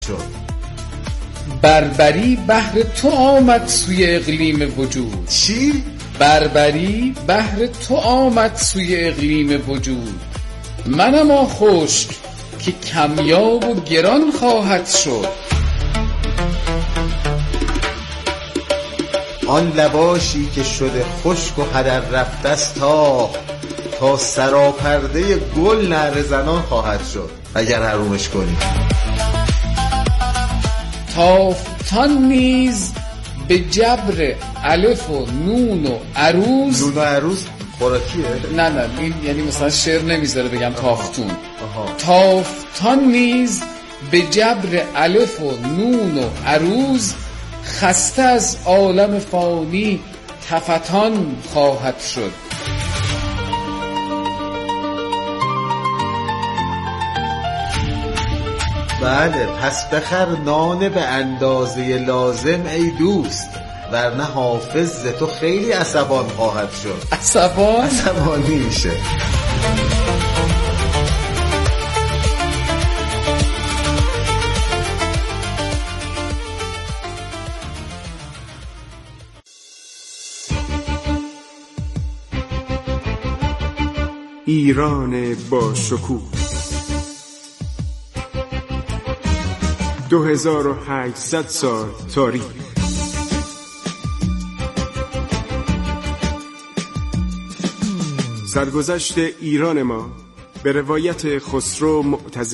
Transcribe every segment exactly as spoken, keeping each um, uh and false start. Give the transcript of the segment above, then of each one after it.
شد. بربری بهر تو آمد سوی اقلیم وجود. چی؟ بربری بهر تو آمد سوی اقلیم وجود. منما خشک که کمیاب و گران خواهد شد. آن لباشی که شده خشک و هدر رفته است تا تا سراپرده گل نعره زنان خواهد شد اگر حرومش کنی. تافتان نیز به جبر الف و نون و عروض. نون و عروض خوراکیه؟ نه نه این یعنی مثلا شعر نمیذاره بگم تافتون. آها. تافتان نیز به جبر الف و نون و عروض خسته از عالم فانی تفتان خواهد شد. بله، پس بخر نان به اندازه لازم ای دوست، ورنه حافظ تو خیلی عصبان خواهد شد. عصبان؟ عصبانی میشه. ایران با شکوه دو هزار و هشتصد سال تاریخ. سرگذشت ایران ما به روایت خسرو معتزد.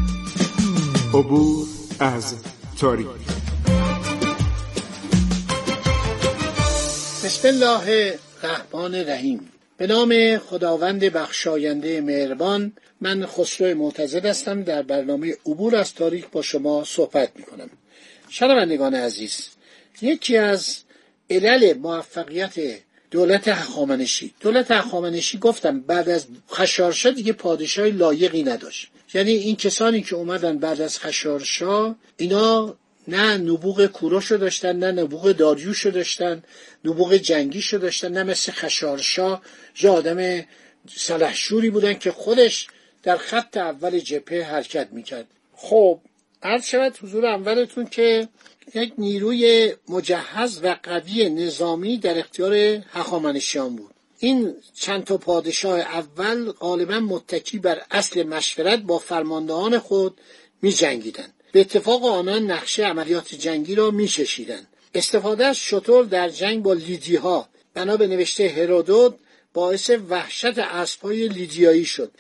عبور از تاریخ. بسم الله الرحمن الرحیم. به نام خداوند بخشاینده مهربان. من خسرو معتزد هستم، در برنامه عبور از تاریخ با شما صحبت می کنم. شنوندگان عزیز، یکی از علل موفقیت دولت هخامنشی دولت هخامنشی گفتم بعد از خشارشا دیگه پادشاه لایقی نداشت. یعنی این کسانی که اومدن بعد از خشارشا اینا نه نبوغ کوروشو داشتن، نه نبوغ داریوشو داشتن، نبوغ جنگیشو داشتن، نه مثل خشارشا یا آدم سلحشوری بودن که خودش در خط اول جبهه حرکت میکرد. خب عرض شود حضور اولتون که یک نیروی مجهز و قوی نظامی در اختیار هخامنشیان بود. این چند تا پادشاه اول غالبا متکی بر اصل مشورت با فرماندهان خود می جنگیدن. به اتفاق آنان نقشه عملیات جنگی را می چشیدن. استفاده از شتر در جنگ با لیدی ها بنا به نوشته هرودوت باعث وحشت اسب‌های لیدیایی شد.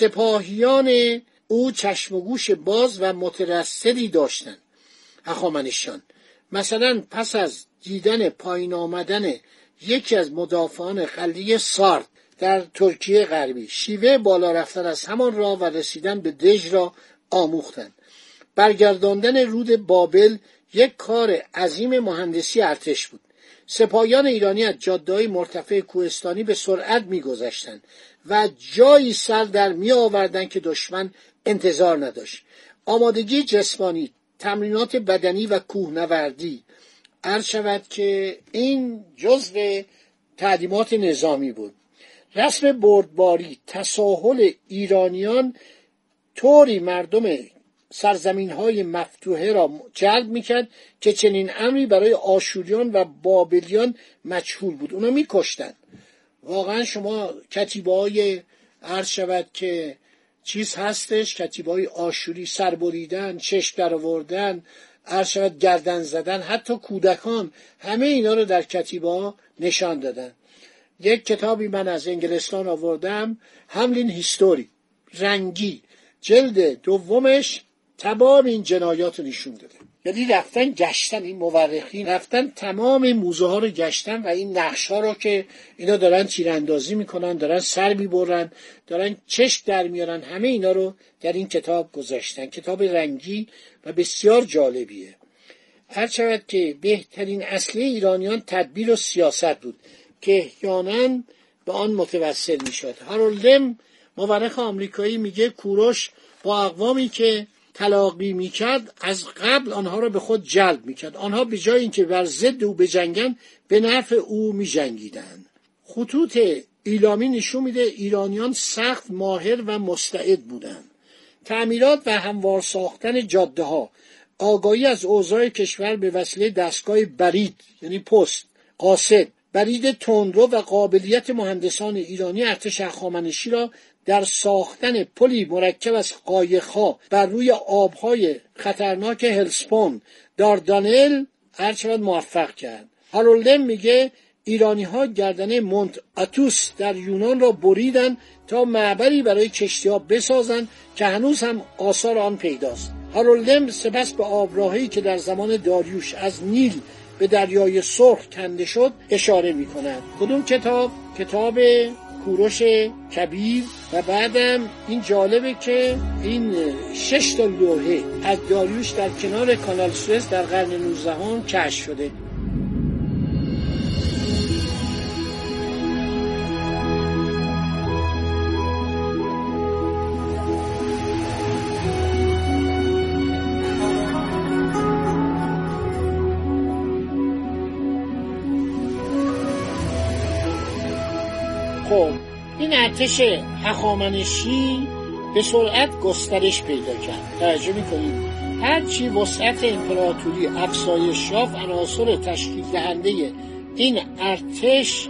سپاهیان او چشم و گوش باز و مترصدی داشتند. هخامنشیان مثلا پس از دیدن پایین آمدن یکی از مدافعان قلعه سارد در ترکیه غربی شیوه بالا رفتن از همان راه و رسیدن به دژ را آموختند. برگرداندن رود بابل یک کار عظیم مهندسی ارتش بود. سپاهیان ایرانی از جاده‌های مرتفع کوهستانی به سرعت می‌گذشتند و جایی سر در می‌آوردند که دشمن انتظار نداشت. آمادگی جسمانی، تمرینات بدنی و کوهنوردی، عرض شود که این جزء تعلیمات نظامی بود. رسم بردباری، تساهل ایرانیان طوری مردم سرزمین‌های مفتوحه را جلب می‌کرد که چنین امری برای آشوریان و بابلیان مجهول بود. اونا می‌کشتن. واقعا شما کتیبه‌های عرض شود که چیز هستش، کتیبه‌های آشوری، سربریدن، چشم درآوردن، عرض شود گردن زدن، حتی کودکان، همه اینا رو در کتیبه‌ها نشان دادن. یک کتابی من از انگلستان آوردم، هملین هیستوری، رنگی، جلد دومش تمام این جنایات رو نشون داده. یعنی رفتن گشتن، این مورخین رفتن تمام موزه ها رو گشتن و این نقش ها رو که اینا دارن تیراندازی میکنن، دارن سر میبرن، دارن چشم در میارن، همه اینا رو در این کتاب گذاشتن. کتاب رنگی و بسیار جالبیه. هر شود که بهترین اصله ایرانیان تدبیر و سیاست بود که احیانا به آن متوسل میشد. هارولد لم مورخ آمریکایی میگه کوروش با اقوامی که تلاقی میکرد از قبل آنها را به خود جلب میکرد. آنها به جای اینکه بر ضد او بجنگن به نفع او میجنگیدن. خطوط ایلامی نشون میده ایرانیان سخت ماهر و مستعد بودند. تعمیرات و هموار ساختن جاده ها، آگاهی از اوضاع کشور به وسیله دستگاه برید یعنی پست، قاصد، برید تندرو و قابلیت مهندسان ایرانی ارتش هخامنشی را در ساختن پلی مرکب از قایق‌ها بر روی آبهای خطرناک هلسپون، داردانل هرچند موفق کرد. هارولدم میگه ایرانی‌ها گردنه مونت آتوس در یونان را بریدن تا معبری برای کشتی‌ها بسازند که هنوز هم آثار آن پیداست. هارولدم سپس به آبراهی که در زمان داریوش از نیل به دریای سرخ کنده شد اشاره می‌کند. کدوم کتاب؟ کتاب کوروش کبیر. و بعدم این جالبه که این شش تا لوحه از داریوش در کنار کانال سوئز در قرن نوزدهم کشف شده. خب این ارتش هخامنشی به سرعت گسترش پیدا کرد. توجه می‌کنید هرچی وسعت امپراتوری افزایش یافت عناصر تشکیل دهنده این ارتش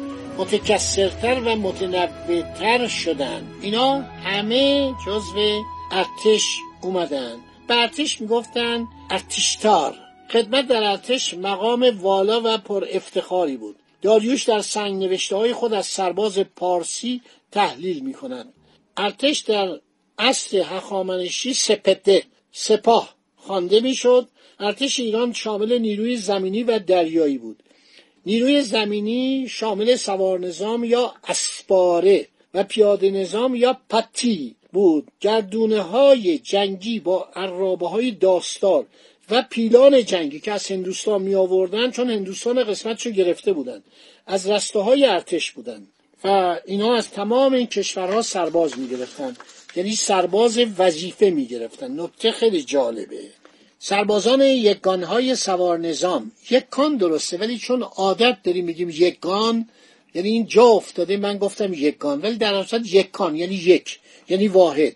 متکثرتر و متنوع‌تر شدند. اینا همه جزو ارتش اومدن. به ارتش میگفتن ارتشتار. خدمت در ارتش مقام والا و پر افتخاری بود. داریوش در سنگ نوشته‌های خود از سرباز پارسی تحلیل می‌کند. ارتش در عصر هخامنشی سپده، سپاه خوانده می‌شد. ارتش ایران شامل نیروی زمینی و دریایی بود. نیروی زمینی شامل سوار نظام یا اسپاره و پیاده نظام یا پتی بود. گردونه‌های جنگی با عرابه‌های داستار و پیلان جنگی که از هندوستان می آوردن، چون هندوستان قسمتشو گرفته بودن، از رسته‌های ارتش بودن و اینا از تمام این کشورها سرباز می گرفتن، یعنی سرباز وظیفه می گرفتن. نکته خیلی جالبه. سربازان یگانهای سوار نظام، یگان درسته ولی چون عادت داریم میگیم یگان یعنی این جا افتاده من گفتم یگان، ولی در اصل یگان یعنی یک، یعنی واحد.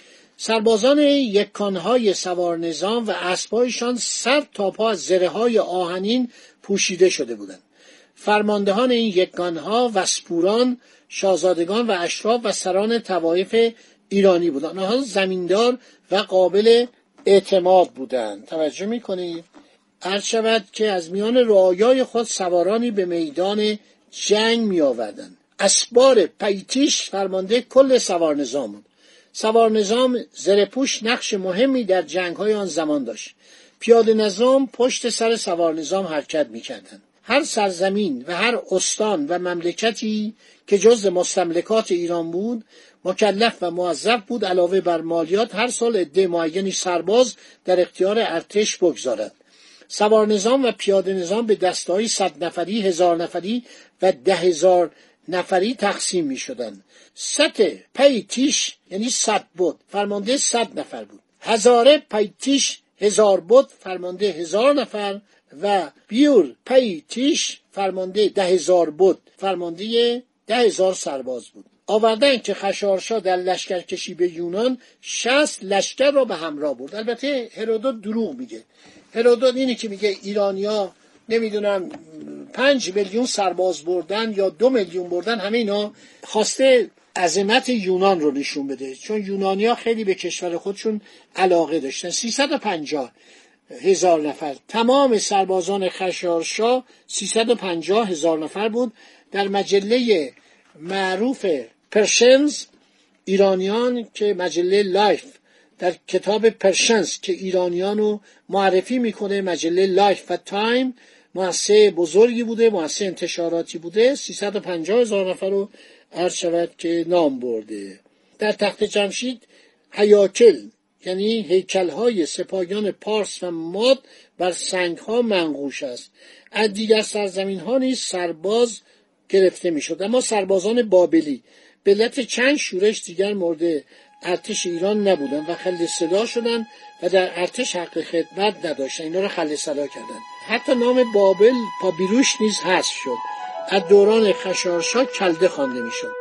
سربازان یکانهای سوار نظام و اسبایشان سر تا پا از زره‌های آهنین پوشیده شده بودند. فرماندهان این یکانها وسپوران، شاهزادگان و اشراف و سران طوایف ایرانی بودند. آنها زمیندار و قابل اعتماد بودند. توجه می‌کنید؟ عرض شود که از میان رعایای خود سوارانی به میدان جنگ می‌آوردند. اسبار پیتیش فرمانده کل سوار نظام بود. سوار نظام زره‌پوش نقش مهمی در جنگ‌های آن زمان داشت. پیاده نظام پشت سر سوار نظام حرکت می‌کردند. هر سرزمین و هر استان و مملکتی که جزء مستملکات ایران بود مکلف و موظف بود علاوه بر مالیات هر سال عده معینی سرباز در اختیار ارتش بگذارد. سوار نظام و پیاده نظام به دسته‌های صد نفری، هزار نفری و ده هزار نفری تقسیم می شدن. ست پیتیش یعنی صد بود فرمانده صد نفر بود. هزاره پیتیش هزار بود فرمانده هزار نفر و بیور پیتیش فرمانده ده هزار بود فرمانده ده هزار سرباز بود. آوردن که خشارشا در لشکرکشی به یونان شصت لشکر را به همراه برد. البته هرودوت دروغ میگه. هرودوت اینی که میگه ایرانیا نمیدونم پنج میلیون سرباز بردن یا دو میلیون بردن، همه اینا خواسته عظمت یونان رو نشون بده، چون یونانیا خیلی به کشور خودشون علاقه داشتن. سیصد و پنجاه هزار نفر تمام سربازان خشایارشا سیصد و پنجاه هزار نفر بود. در مجله معروف پرشنز ایرانیان که مجله لایف در کتاب پرشنز که ایرانیان رو معرفی میکنه، مجله لایف و تایم مؤسسه بزرگی بوده، مؤسسه انتشاراتی بوده، سیصد و پنجاه هزار نفر رو عرض شود که نام برده. در تخت جمشید هیاکل یعنی هیکل‌های سپاهیان پارس و ماد بر سنگ‌ها منقوش است. از دیگر سرزمین‌ها نیز سرباز گرفته می‌شد، اما سربازان بابلی به علت چند شورش دیگر مورد ارتش ایران نبودند و خلع صدا شدند و در ارتش حق خدمت نداشتند. اینا رو خلع صدا کردند. حتی نام بابل پابیروش نیز حذف شد. از دوران خشایارشا کلده خوانده می‌شد.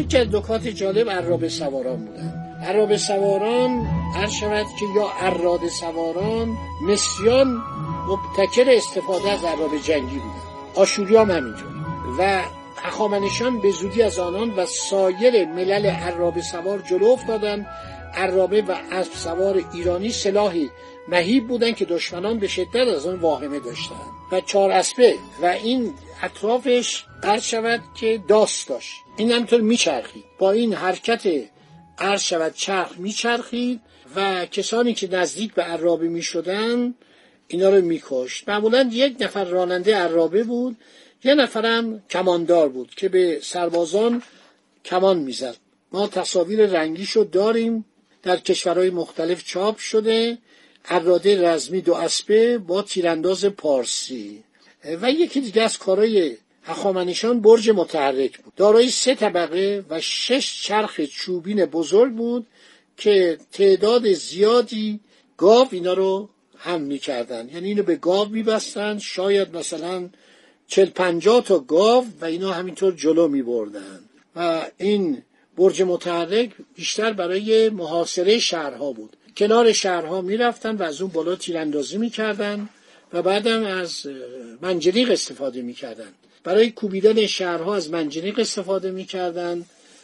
یکی از نکات جالب عرابه سواران بودن. عرابه سواران هر شود که یا عراده سواران مصریان مبتکر استفاده از عرابه جنگی بودن، آشوری هم همینطور و هخامنشیان به زودی از آنان و سایر ملل عرابه سوار جلو افتادند. عرابه و اسب سوار ایرانی سلاحی مهیب بودن که دشمنان به شدت از آن واهمه داشتند و چهار اسبه و این اطرافش عرض شود که داس داشت، این همینطور میچرخید، با این حرکت عرض شود چرخ میچرخید و کسانی که نزدیک به عرابه میشدن اینا رو میکشت. معمولا یک نفر راننده عرابه بود، یه نفرم کماندار بود که به سربازان کمان میزد. ما تصاویر رنگیشو داریم، در کشورهای مختلف چاپ شده. عراده رزمی دو اسبه با تیرانداز پارسی. و یکی دیگه از کارهای هخامنشیان برج متحرک بود، دارای سه طبقه و شش چرخ چوبین بزرگ بود که تعداد زیادی گاو اینا رو هم میکردن، یعنی اینو به گاو میبستن، شاید مثلا چل پنجاه تا گاو و اینا همینطور جلو میبردن. و این برج متحرک بیشتر برای محاصره شهرها بود، کنار شهرها میرفتن و از اون بالا تیراندازی میکردن و بعدم از منجنیق استفاده میکردن. برای کوبیدن شهرها از منجنیق استفاده میکردن.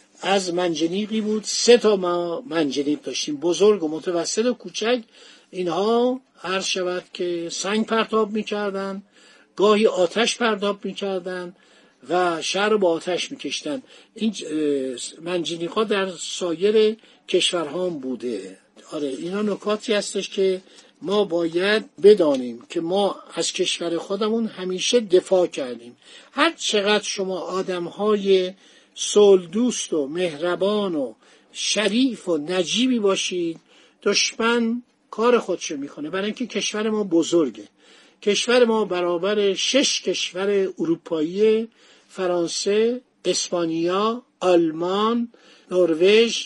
از منجنیقی بود، سه تا ما منجنیق داشتیم، بزرگ و متوسط و کوچک. اینها عرض شود که سنگ پرتاب میکردن، گاهی آتش پرتاب میکردن و شهر رو با آتش میکشتن. این منجنیق‌ها در سایر کشورها هم بوده. آره اینا نکاتی هستش که ما باید بدانیم که ما از کشور خودمون همیشه دفاع کردیم. هر چقدر شما آدم‌های صلح دوست و مهربان و شریف و نجیبی باشید، دشمن کار خودشو میکنه، برای اینکه کشور ما بزرگه. کشور ما برابر شش کشور اروپایی، فرانسه، اسپانیا، آلمان، نروژ،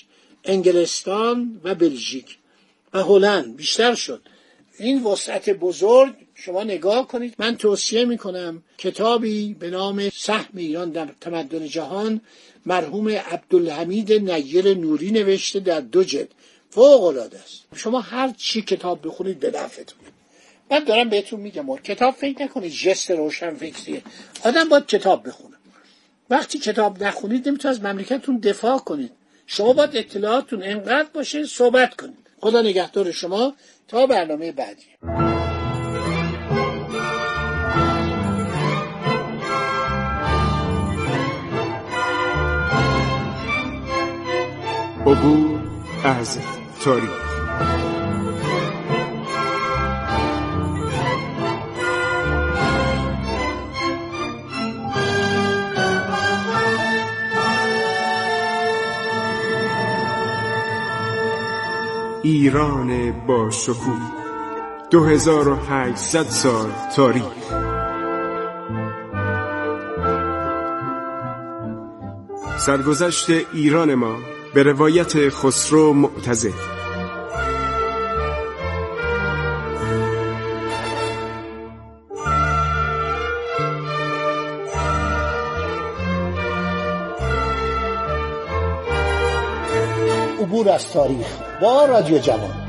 انگلستان و بلژیک و هلند بیشتر شد. این وسعت بزرگ شما نگاه کنید. من توصیه میکنم کتابی به نام سهم ایران در تمدن جهان، مرحوم عبدالحمید نیر نوری نوشته، در دو جلد، فوق العاده است. شما هر چی کتاب بخونید به نفعتون. من دارم بهتون میگم کتاب فکر نکنید جست روشن فکریه، آدم باید کتاب بخونه. وقتی کتاب نخونید نمیتونید از مملکتتون دفاع کنید. شما باید اطلاعاتتون انقدر باشه صحبت کنید. خدا نگهدار شما تا برنامه بعدی. عبور از تاریخ. ایران با شکوه، دو هزار و هشتصد سال تاریخ. سرگذشت ایران ما به روایت خسرو معتزد. عبور از تاریخ با رادیو جوان.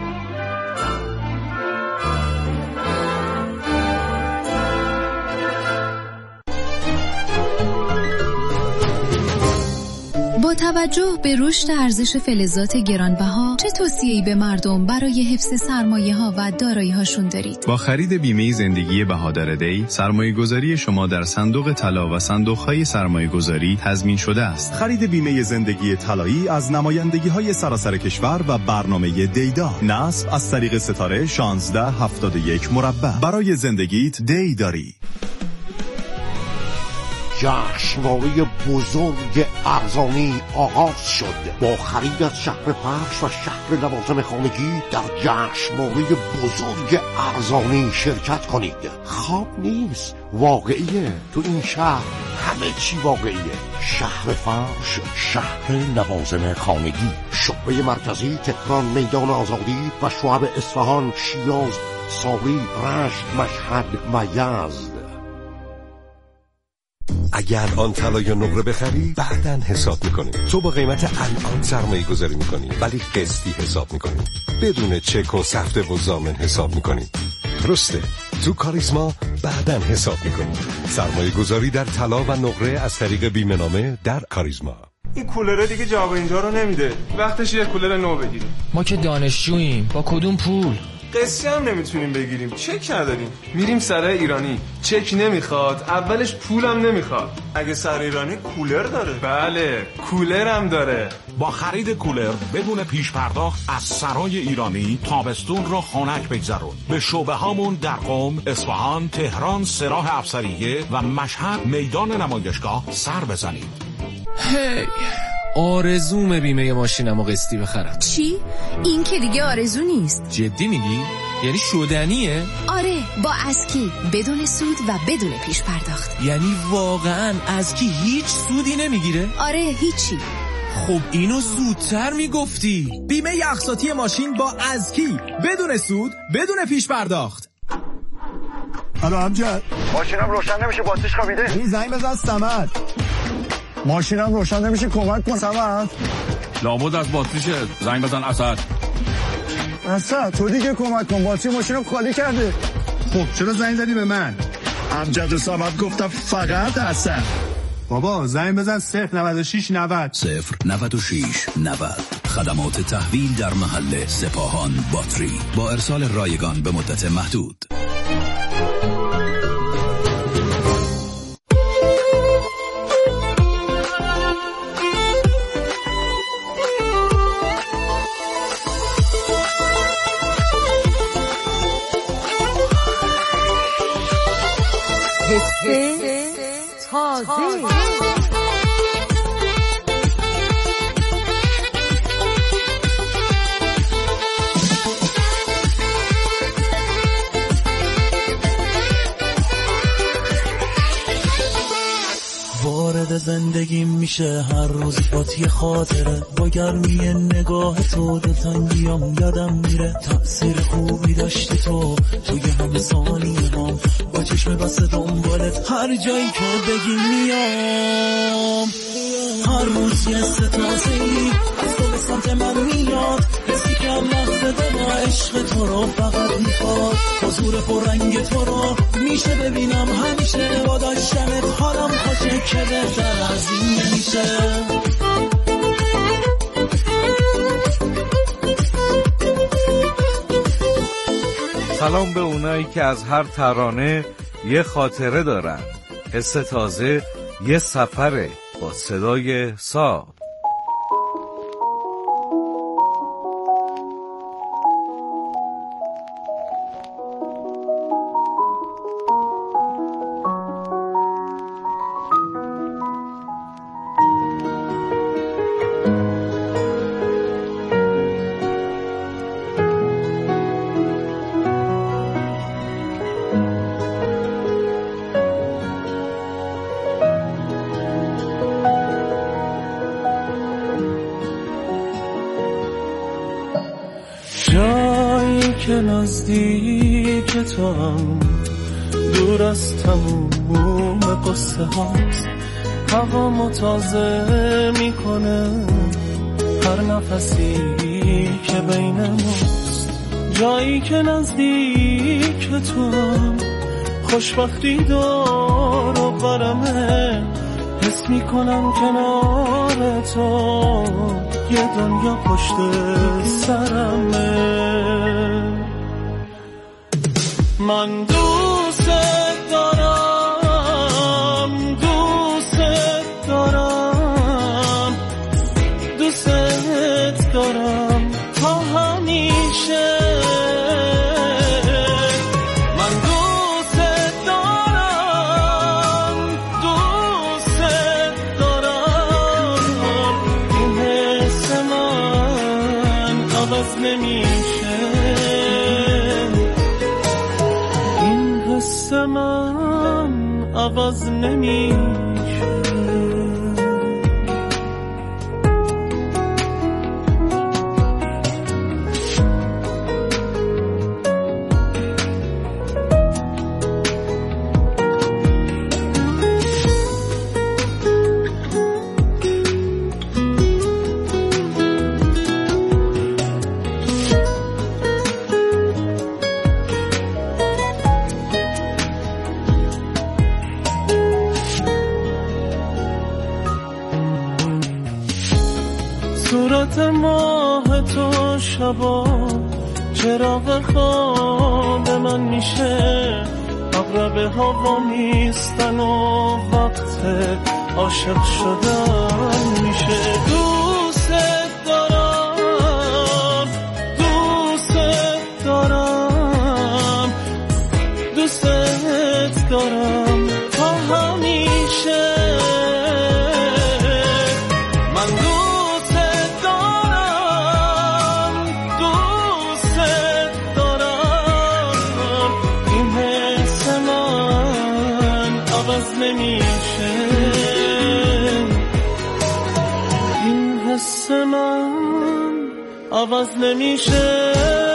با توجه به رشد ارزش فلزات گرانبها، چه توصیه‌ای به مردم برای حفظ سرمایه‌ها و دارایی‌هاشون دارید؟ با خرید بیمه زندگی بهادر دی، سرمایه‌گذاری شما در صندوق طلا و صندوق‌های سرمایه‌گذاری تضمین شده است. خرید بیمه زندگی طلایی از نمایندگی‌های سراسر کشور و برنامه دیدا. نصب از طریق ستاره شانزده هفتاد و یک مربع. برای زندگیت دی داری. جشنواره بزرگ ارزانی آغاز شد. با خرید از شهر فرش و شهر لوازم خانگی در جشنواره بزرگ ارزانی شرکت کنید. خواب نیست، واقعیه. تو این شهر همه چی واقعیه. شهر فرش، شهر لوازم خانگی، شعبه مرکزی تهران، میدان آزادی و شعب اصفهان، شیراز، ساری، رشت، مشهد و یزد. اگه اگه الان طلا یا نقره بخری بعدن حساب میکنی. تو با قیمت الان سرمایه گذاری میکنی ولی قسطی حساب میکنی، بدون چک و سفته و ضامن حساب میکنی. درسته، تو کاریزما بعدن حساب میکنی. سرمایه گذاری در طلا و نقره از طریق بیمه نامه در کاریزما. این کولره دیگه جواب اینجا رو نمیده. وقتش یه کولر نو بگیریم. ما که دانشجوییم، با کدوم پول؟ قسطی هم نمیتونیم بگیریم، چک نداریم. میریم سرای ایرانی، چک نمیخواد، اولش پولم نمیخواد. اگه سرای ایرانی کولر داره؟ بله، کولر هم داره. با خرید کولر بدون پیش پرداخت از سرای ایرانی تابستون رو خنک بگذرون. به شعبه هامون در قم، اصفهان، تهران، سراح افسریه و مشهد میدان نمایشگاه سر بزنید. هی آرزوم بیمه ماشینمو قسطی بخرم. چی؟ این که دیگه آرزو نیست. جدی میگی؟ یعنی شدنیه؟ آره، با اسکی بدون سود و بدون پیش پرداخت. یعنی واقعا اسکی هیچ سودی نمیگیره؟ آره، هیچی. خب اینو زودتر میگفتی. بیمه اقساطی ماشین با اسکی بدون سود بدون پیش پرداخت. الو امجد، ماشینم روشن نمیشه، باتریش خوابیده. این زنگ بزن صمد. ماشینم روشن نمیشه، کمک کن صمد. لابد از باتریشه، زنگ بزن اسد. اسد تو دیگه کمک کن، باتری ماشینم خالی کرده. خب چرا زنگ زدی به من؟ امجد و صمد گفتم فقط اسد. بابا زنگ بزن صفر نود و شش نود صفر نود و شش نود. خدمات تحویل در محل سپاهان باتری با ارسال رایگان به مدت محدود. تازه وارد زندگیم میشه هر روز بات یه خاطره، با گرمی نگاه تو دلتنگیام یادم میره. تأثیر خوبی داشتی تو توی همه ثانیه هم، با چشم بسته دنبالت هر جایی که بگی میام. هر روز یه ستازه‌ای از تو به سمت من میاد، حسی که هم لحظه دما عشق تو رو فقط میخواد. حضور پررنگ تو رو میشه ببینم همیشه، با داشتنت حالم خوشه که بهتر از این نمیشه. سلام به اونایی که از هر ترانه یه خاطره دارن. حس تازه یه سفره با صدای سا. جایی که نزدیک تو هم دور از تموم قصه هاست، هوا تازه میکنه هر نفسی که بین ماست. جایی که نزدیک تو هم خوشبختی دار و برمه، حس میکنم کنار تو یه دنیا پشت سرمه. من دوست دارم دوست دارم دوست دارم تا همیشه. من دوست دارم دوست دارم این حس من عوض نمیشه، این حس من عوض نمیشه. شبا چراغ خواب من میشه، عقربه هوا میستن و وقت عاشق شدن میشه. دوست دارم دوست دارم دوست دارم تا همیشه. من دوست دارم دوست دارم این حس من عوض نمیشه، این حس من عوض نمیشه.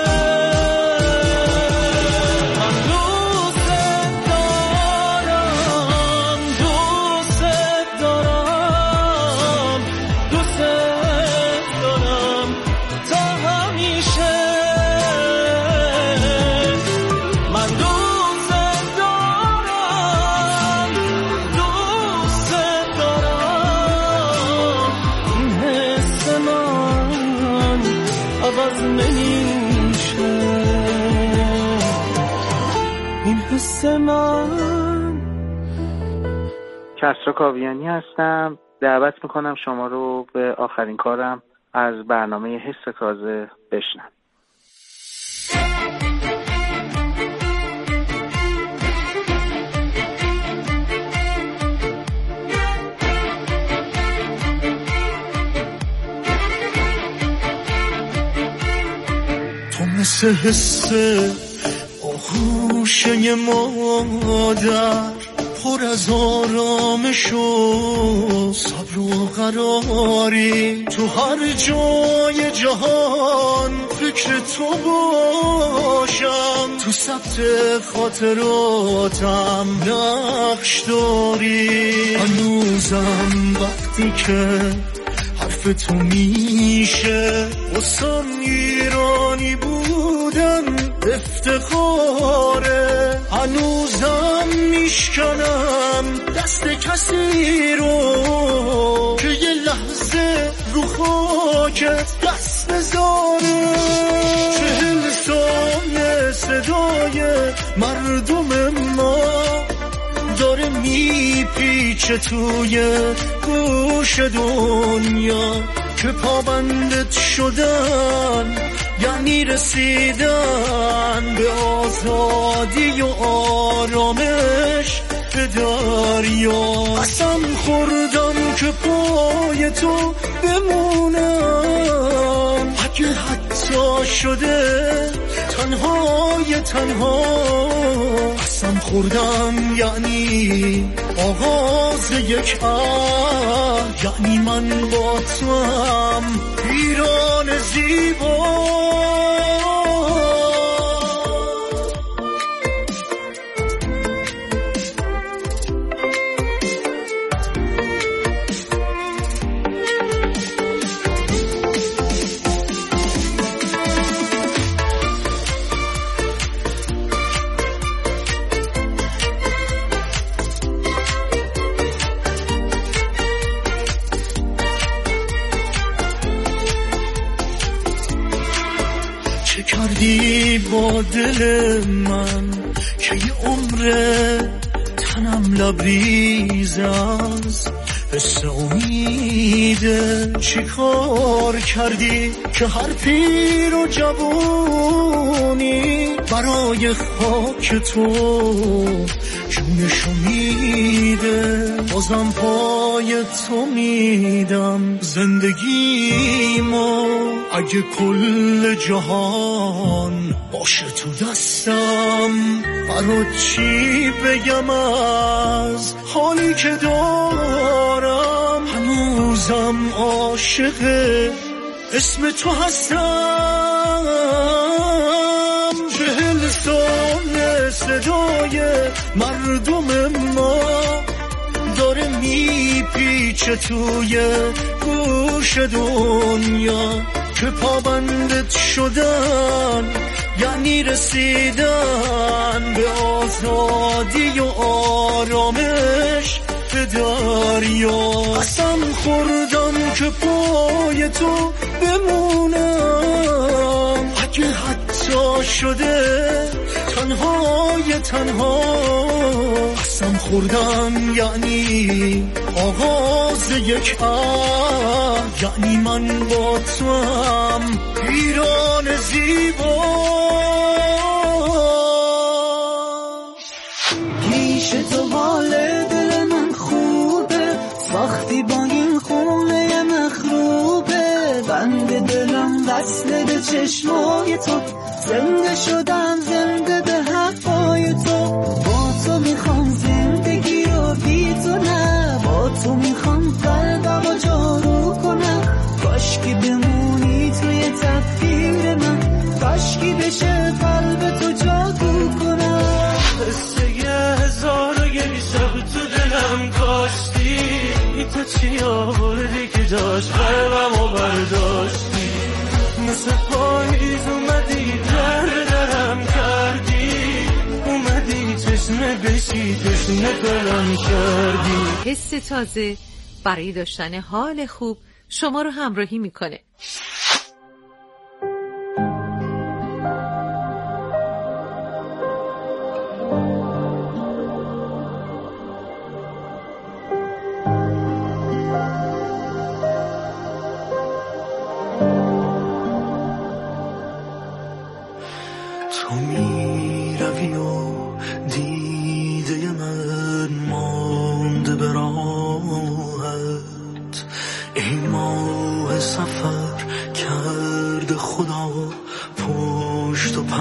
کسرا کاویانی هستم. دعوت میکنم شما رو به آخرین کارم از برنامه حس تازه بشنوید. تو مثل حس آغوشه مادر، پر از آرامش و صبر و قراری، تو هر جای جهان فکر تو باشم، تو ثبت خاطراتم نقش داری. هنوزم وقتی که حرف تو میشه واسم ایرانی بودن افتخاره. هنوزم میشکنم دست کسی رو که یه لحظه رو خاکت دست بذاره. چهل سال صدای مردم ما داره میپیچه توی گوش دنیا، که پابندت شدن یعنی رسیدن به آزادی و آرامش به دریا. قسم خوردم که پای تو بمونم، اگه حتی شده تنهای تنها. قسم خوردم یعنی آغاز یک عهد، یعنی من با تو هم ایران زیبا. با دل من که یه عمره تنم لبریز از حس امیده. چی کار کردی که هر پیر و جوونی برای خاک تو جونشو میده؟ بازم پای تو میدم زندگیمو، اگه کل جهان باشه تو دستم. برات چی بگم از حالی که دارم؟ هنوزم عاشق اسم تو هستم. چهل سال صدای مردم ما داره میپیچه توی گوش دنیا، که پابندت شدن یعنی رسیدن به آزادی و آرامش به دریا. قسم خوردم که پای تو بمونم، که حتی شده تنهای تنها قسم خوردم، یعنی آغاز یک عهد، یعنی من با تو هم ایران زیبا. پیش تو حال دل من خوبه، وقتی با این خونه مخروبه، بند دلم وصله به چشمای تو، زنده شدم زنده به حرفای تو. با تو میخوام زندگی رو بی تو نه، با تو میخوام قلبم رو جارو کنم. کاشکی بمونی توی تقدیر من، کاشکی بشه قلب تو جادو کنم. قصه یه هزار و یک شب تو دلم کاشتی، تو چی آوردی که جاش قلبم رو برداشتی. مثل پاییز اومدی در درم کردی، اومدی چشمه بشی چشمه کلم کردی. حس تازه برای داشتن حال خوب شما رو همراهی میکنه. تو می روی و دیده من مانده به راهت، ای ماه سفر کرده خدا پشت و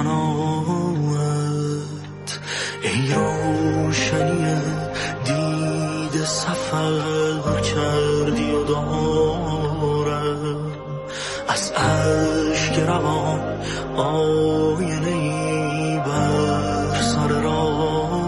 پناهت، ای روشنی دیده سفر کردی و دارم از اشک روان آینه‌ای بر سر راهت.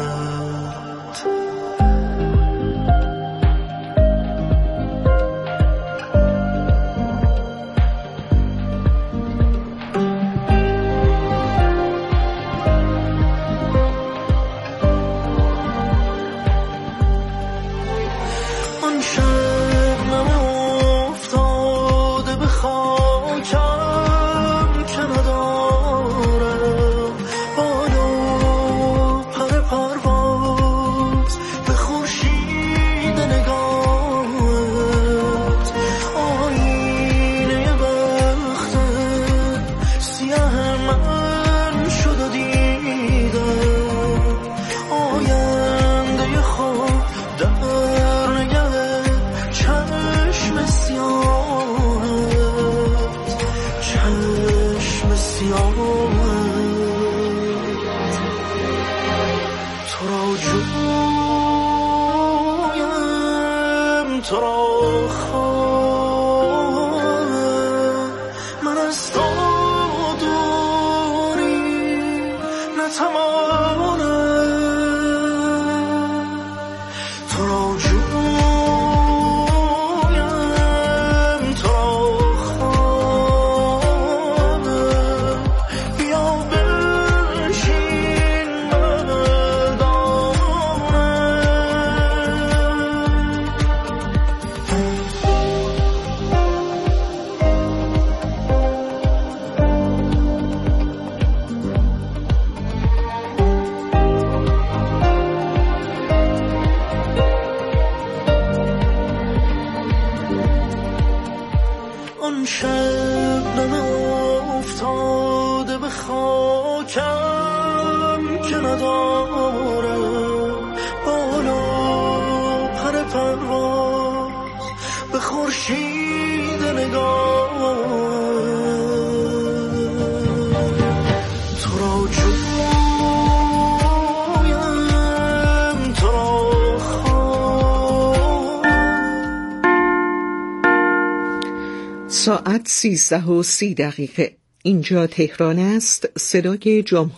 آن شبنم افتاده به خاکم که ندارم بالا پر پرواز به خورشید نگاهت، آینه بختم سیاه من شد و دیدم آینده خود در نگه چشم سیاهت، چشم سیاهت. تو را جویم تو را خواهم، من از تو دوری نتوانم. تو را جویم تو را خواهم، بیا بنشین بدانم. آن شبنم افتاده به خاکم که ندارم بالا پر پرواز به خورشید نگاه. تو را جویم تو را خواهم. ساعت سیزده و سی دقیقه. اینجا تهران است. صدای جمهوری